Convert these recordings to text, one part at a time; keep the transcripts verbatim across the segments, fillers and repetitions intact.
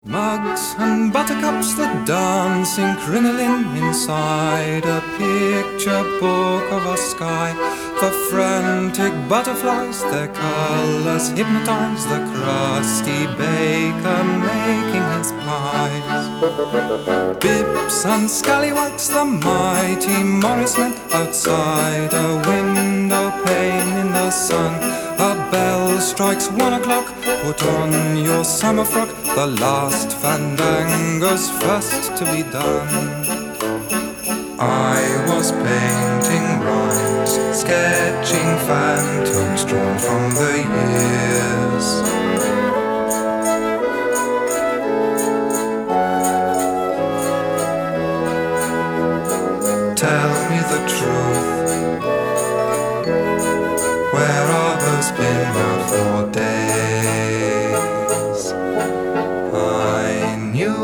Mugs and buttercups that dancing crinoline inside a picture book of a sky. The frantic butterflies, their colors hypnotize the crusty baker making his pies. Bips and scallywags, the mighty Morrismen outside a window pane in the sun. A bell strikes one o'clock, put on your summer frock, the last fandango's first to be done. I was painting rhymes, sketching phantoms drawn from the years. Tell me the truth, where are those been now for days? I knew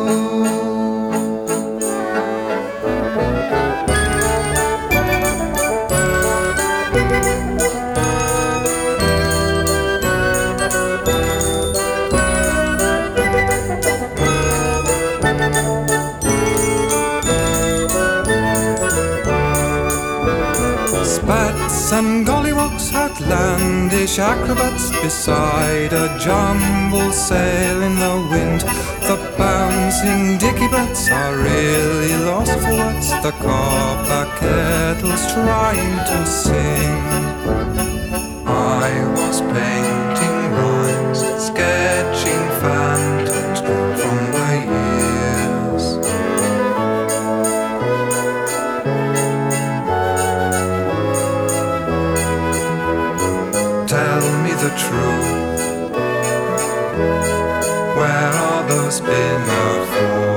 spats and gollywogs, outlandish acrobats beside a jumble sail in the wind. The bouncing dicky-bats are really lost for words, the copper kettle's trying to sing. I was painting rhymes, sketching phantoms drawn from the years. Tell me the truth, where are those been now for